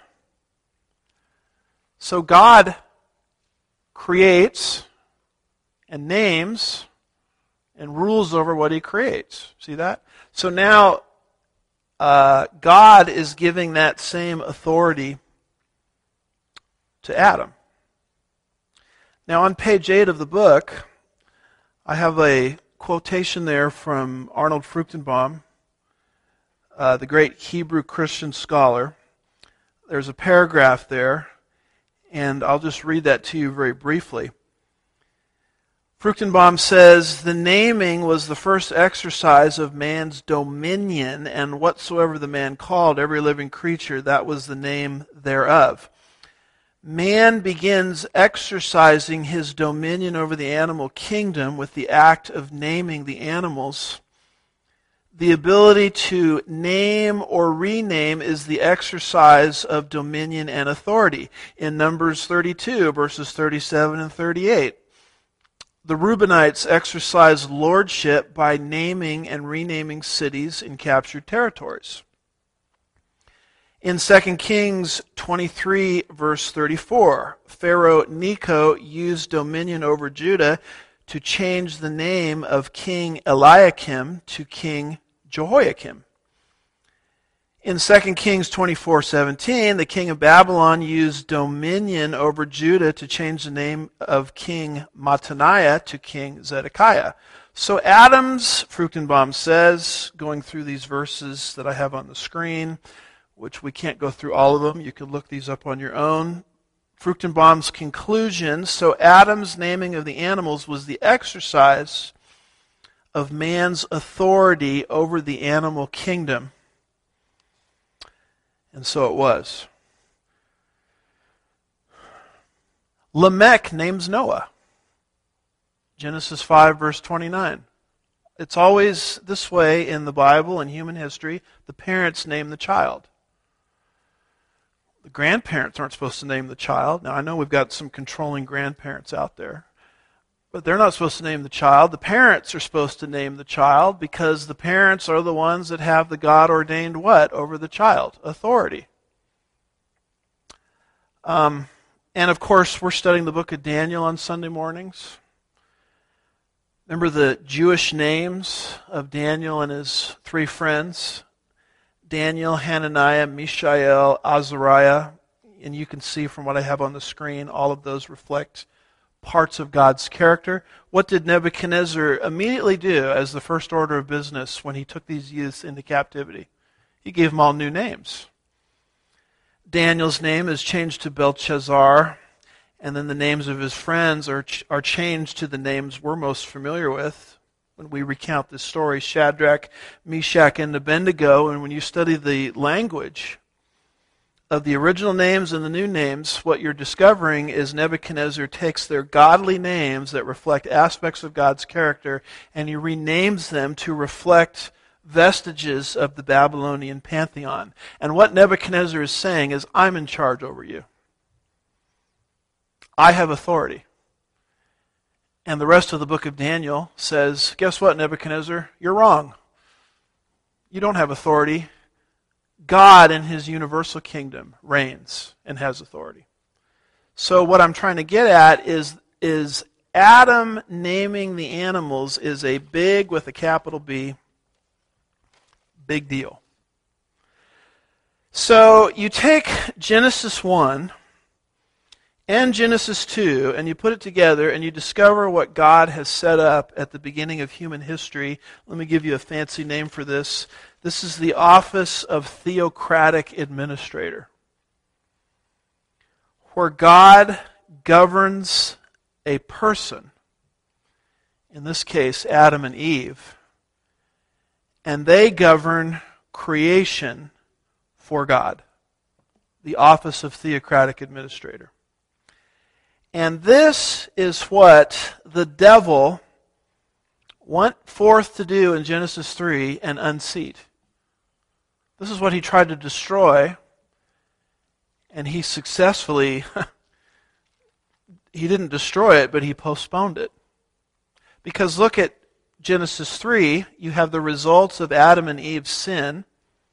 So God creates and names and rules over what He creates. See that? So now uh, God is giving that same authority to Adam. Now on page eight of the book, I have a quotation there from Arnold Fruchtenbaum, uh, the great Hebrew Christian scholar. There's a paragraph there, and I'll just read that to you very briefly. Fruchtenbaum says, the naming was the first exercise of man's dominion, and whatsoever the man called every living creature, that was the name thereof. man begins exercising his dominion over the animal kingdom with the act of naming the animals. The ability to name or rename is the exercise of dominion and authority. In Numbers thirty-two, verses thirty-seven and thirty-eight, the Reubenites exercised lordship by naming and renaming cities in captured territories. In Second Kings twenty-three, verse thirty-four, Pharaoh Necho used dominion over Judah to change the name of King Eliakim to King Jehoiakim. In Second Kings twenty-four seventeen, the king of Babylon used dominion over Judah to change the name of King Mattaniah to King Zedekiah. So Adams, Fruchtenbaum says, going through these verses that I have on the screen, which we can't go through all of them, you can look these up on your own. Fruchtenbaum's conclusion, so Adam's naming of the animals was the exercise of man's authority over the animal kingdom. And so it was. Lamech names Noah. Genesis five, verse twenty-nine. It's always this way in the Bible and human history. The parents name the child. The grandparents aren't supposed to name the child. Now, I know we've got some controlling grandparents out there, but they're not supposed to name the child. The parents are supposed to name the child because the parents are the ones that have the God-ordained what over the child? Authority. Um, and of course, we're studying the book of Daniel on Sunday mornings. Remember the Jewish names of Daniel and his three friends? Daniel, Hananiah, Mishael, Azariah. And you can see from what I have on the screen, all of those reflect parts of God's character. What did Nebuchadnezzar immediately do as the first order of business when he took these youths into captivity? He gave them all new names. Daniel's name is changed to Belshazzar, and then the names of his friends are ch- are changed to the names we're most familiar with when we recount this story, Shadrach, Meshach, and Abednego. And when you study the language of the original names and the new names, what you're discovering is Nebuchadnezzar takes their godly names that reflect aspects of God's character, and he renames them to reflect vestiges of the Babylonian pantheon. And what Nebuchadnezzar is saying is, I'm in charge over you. I have authority. And the rest of the book of Daniel says, guess what, Nebuchadnezzar? You're wrong. You don't have authority. God in his universal kingdom reigns and has authority. So what I'm trying to get at is, is Adam naming the animals is a big, with a capital B, big deal. So you take Genesis one and Genesis two, and you put it together, and you discover what God has set up at the beginning of human history. Let me give you a fancy name for this. This is the office of theocratic administrator, where God governs a person, in this case Adam and Eve, and they govern creation for God. The office of theocratic administrator. And this is what the devil went forth to do in Genesis three and unseat. This is what he tried to destroy, and he successfully, he didn't destroy it, but he postponed it. Because look at Genesis three, you have the results of Adam and Eve's sin.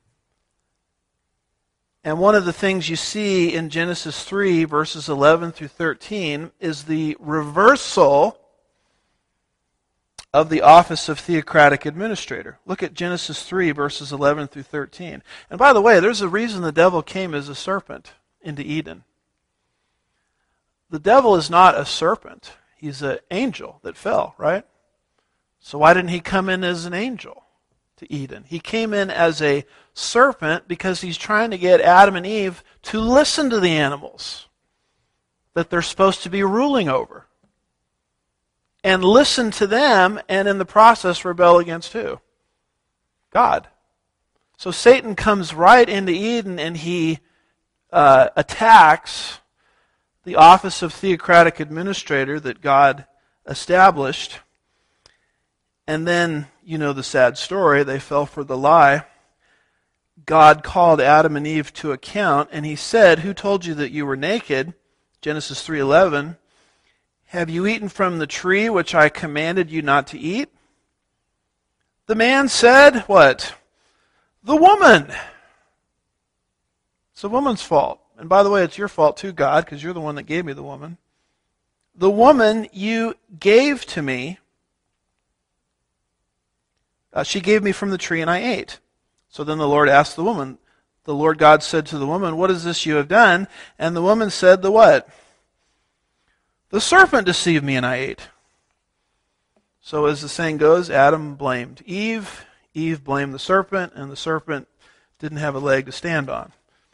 And one of the things you see in Genesis three, verses eleven through thirteen, is the reversal of the office of theocratic administrator. Look at Genesis three, verses eleven through thirteen. And by the way, there's a reason the devil came as a serpent into Eden. The devil is not a serpent. He's an angel that fell, right? So why didn't he come in as an angel to Eden? He came in as a serpent because he's trying to get Adam and Eve to listen to the animals that they're supposed to be ruling over. And listen to them, and in the process rebel against who? God. So Satan comes right into Eden, and he uh, attacks the office of theocratic administrator that God established. And then, you know the sad story, they fell for the lie. God called Adam and Eve to account, and he said, "Who told you that you were naked?" Genesis three eleven. "Have you eaten from the tree which I commanded you not to eat?" The man said, what? "The woman." It's the woman's fault. And by the way, it's your fault too, God, because you're the one that gave me the woman. "The woman you gave to me, uh, she gave me from the tree and I ate." So then the Lord asked the woman, the Lord God said to the woman, "What is this you have done?" And the woman said, "The what?" "The serpent deceived me and I ate." So as the saying goes, Adam blamed Eve, Eve blamed the serpent, and the serpent didn't have a leg to stand on.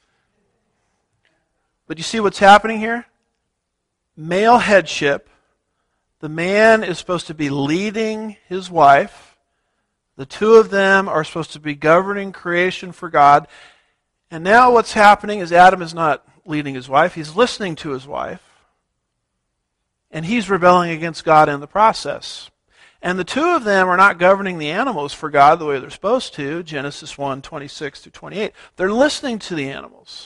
But you see what's happening here? Male headship. The man is supposed to be leading his wife. The two of them are supposed to be governing creation for God. And now what's happening is Adam is not leading his wife. He's listening to his wife. And he's rebelling against God in the process. And the two of them are not governing the animals for God the way they're supposed to. Genesis one, twenty-six through twenty-eight. They're listening to the animals.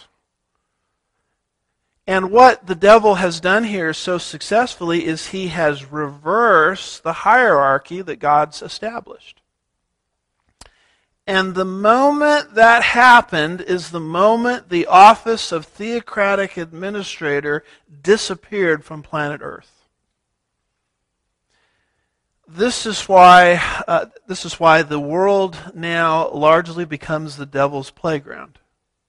And what the devil has done here so successfully is he has reversed the hierarchy that God's established. And the moment that happened is the moment the office of theocratic administrator disappeared from planet Earth. This is why uh, this is why the world now largely becomes the devil's playground.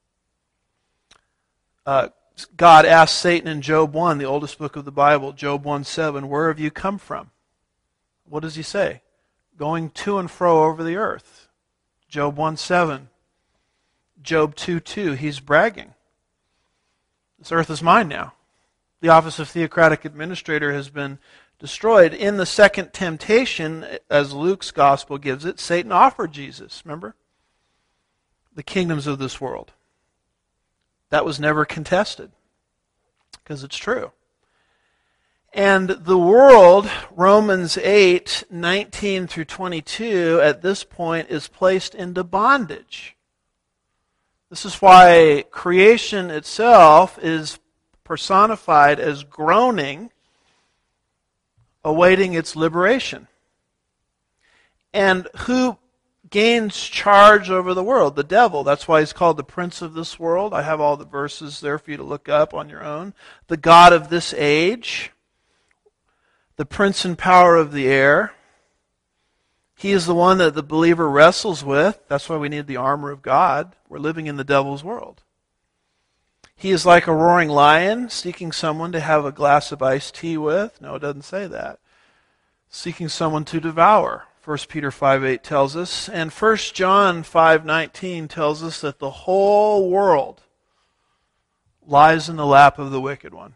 Uh, God asked Satan in Job one, the oldest book of the Bible, Job one seven, "Where have you come from?" What does he say? "Going to and fro over the earth." Job one seven. Job two two, he's bragging. "This earth is mine now." The office of theocratic administrator has been destroyed. In the second temptation, as Luke's gospel gives it, Satan offered Jesus, remember? The kingdoms of this world. That was never contested, because it's true. And the world, Romans eight, nineteen through twenty-two, at this point is placed into bondage. This is why creation itself is personified as groaning, awaiting its liberation. And who gains charge over the world? The devil. That's why he's called the prince of this world. I have all the verses there for you to look up on your own. The god of this age. The prince and power of the air. He is the one that the believer wrestles with. That's why we need the armor of God. We're living in the devil's world. He is like a roaring lion, seeking someone to have a glass of iced tea with. No, it doesn't say that. Seeking someone to devour. First Peter five eight tells us. And First John five nineteen tells us that the whole world lies in the lap of the wicked one.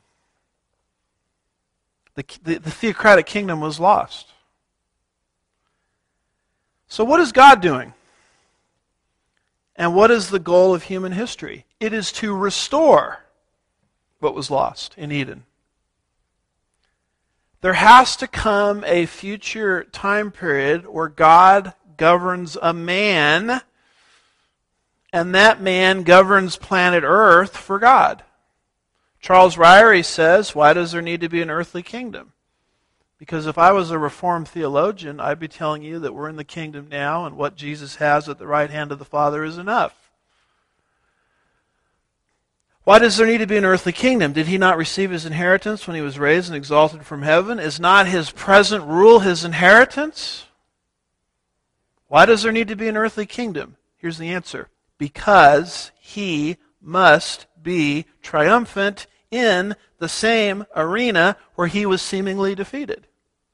The, the, the theocratic kingdom was lost. So what is God doing? And what is the goal of human history? It is to restore what was lost in Eden. There has to come a future time period where God governs a man, and that man governs planet Earth for God. Charles Ryrie says, why does there need to be an earthly kingdom? Because if I was a Reformed theologian, I'd be telling you that we're in the kingdom now, and what Jesus has at the right hand of the Father is enough. Why does there need to be an earthly kingdom? Did he not receive his inheritance when he was raised and exalted from heaven? Is not his present rule his inheritance? Why does there need to be an earthly kingdom? Here's the answer. Because he must be triumphant in the same arena where he was seemingly defeated.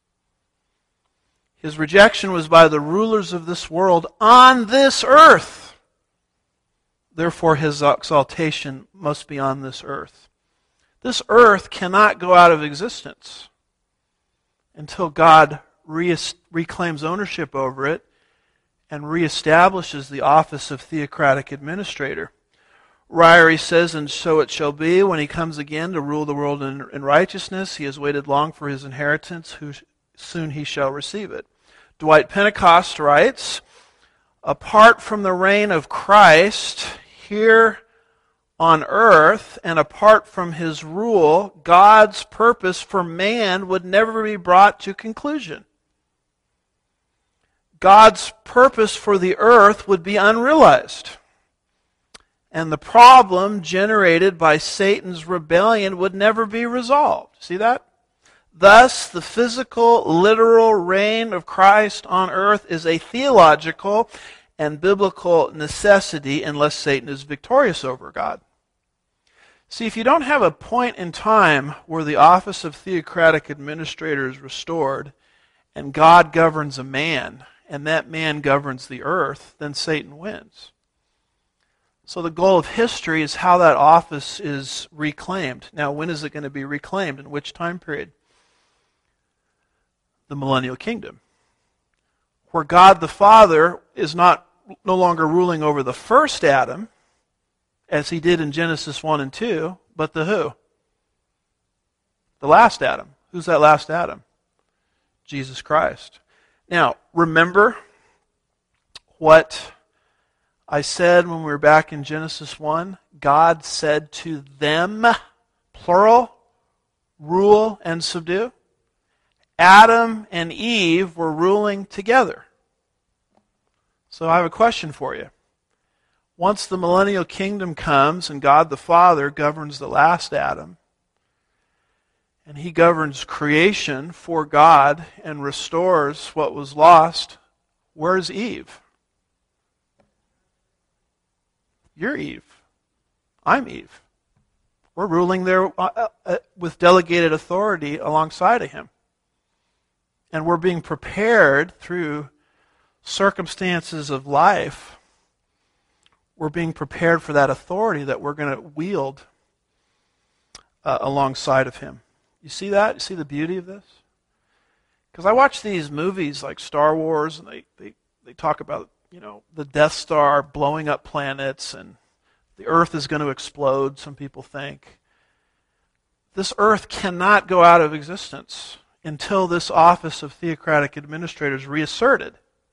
His rejection was by the rulers of this world on this earth. Therefore, his exaltation must be on this earth. This earth cannot go out of existence until God re- reclaims ownership over it and reestablishes the office of theocratic administrator. Ryrie says, and so it shall be when he comes again to rule the world in, in righteousness. He has waited long for his inheritance, who soon he shall receive it. Dwight Pentecost writes, apart from the reign of Christ here on earth and apart from his rule, God's purpose for man would never be brought to conclusion. God's purpose for the earth would be unrealized. And the problem generated by Satan's rebellion would never be resolved. See that? Thus, the physical, literal reign of Christ on earth is a theological and biblical necessity unless Satan is victorious over God. See, if you don't have a point in time where the office of theocratic administrator is restored and God governs a man and that man governs the earth, then Satan wins. So the goal of history is how that office is reclaimed. Now, when is it going to be reclaimed? In which time period? The millennial kingdom, where God the Father is not no longer ruling over the first Adam, as he did in Genesis one and two, but the who? The last Adam. Who's that last Adam? Jesus Christ. Now, remember what I said when we were back in Genesis one? God said to them, plural, rule and subdue. Adam and Eve were ruling together. So I have a question for you. Once the millennial kingdom comes and God the Father governs the last Adam, and he governs creation for God and restores what was lost, where's Eve? You're Eve. I'm Eve. We're ruling there uh, uh, with delegated authority alongside of him. And we're being prepared through circumstances of life. We're being prepared for that authority that we're going to wield uh, alongside of him. You see that? You see the beauty of this? Because I watch these movies like Star Wars, and they, they, they talk about, you know, the Death Star blowing up planets, and the earth is going to explode, some people think. This earth cannot go out of existence until this office of theocratic administrator is reasserted,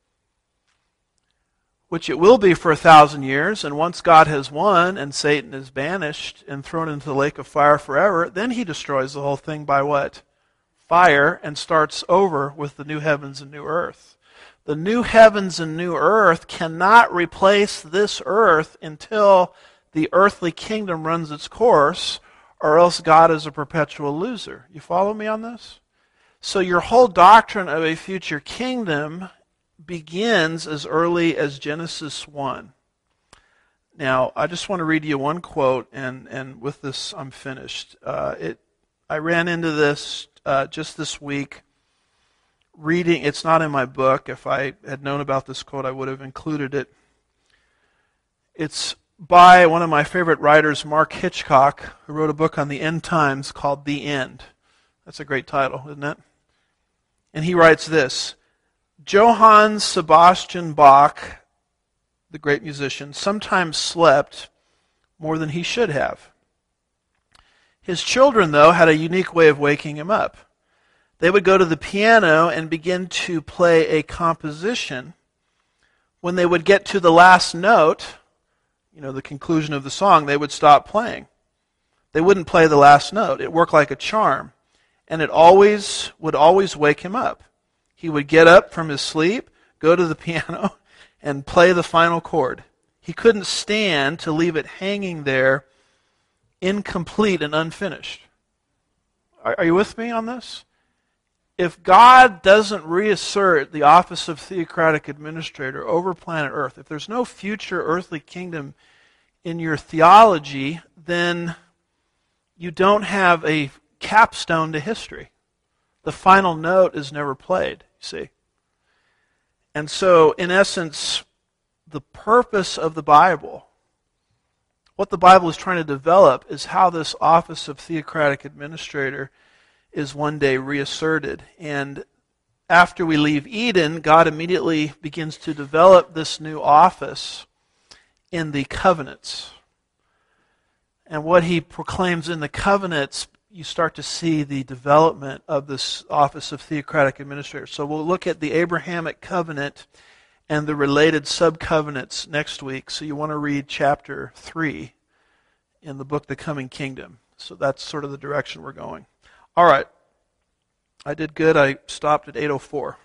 which it will be for a thousand years, and once God has won and Satan is banished and thrown into the lake of fire forever, then he destroys the whole thing by what? Fire, and starts over with the new heavens and new earth. The new heavens and new earth cannot replace this earth until the earthly kingdom runs its course, or else God is a perpetual loser. You follow me on this? So your whole doctrine of a future kingdom begins as early as Genesis one. Now, I just want to read you one quote, and, and with this I'm finished. Uh, it, I ran into this uh, just this week, reading. It's not in my book. If I had known about this quote, I would have included it. It's by one of my favorite writers, Mark Hitchcock, who wrote a book on the end times called The End. That's a great title, isn't it? And he writes this: Johann Sebastian Bach, the great musician, sometimes slept more than he should have. His children, though, had a unique way of waking him up. They would go to the piano and begin to play a composition. When they would get to the last note, you know, the conclusion of the song, they would stop playing. They wouldn't play the last note. It worked like a charm. And it always would always wake him up. He would get up from his sleep, go to the piano, and play the final chord. He couldn't stand to leave it hanging there incomplete and unfinished. Are, are you with me on this? If God doesn't reassert the office of theocratic administrator over planet Earth, if there's no future earthly kingdom in your theology, then you don't have a capstone to history. The final note is never played, you see. And so, in essence, the purpose of the Bible, what the Bible is trying to develop, is how this office of theocratic administrator is one day reasserted. And after we leave Eden, God immediately begins to develop this new office in the covenants. And what he proclaims in the covenants, you start to see the development of this office of theocratic administrator. So we'll look at the Abrahamic covenant and the related sub-covenants next week. So you want to read chapter three in the book The Coming Kingdom. So that's sort of the direction we're going. All right. I did good. I stopped at eight oh four.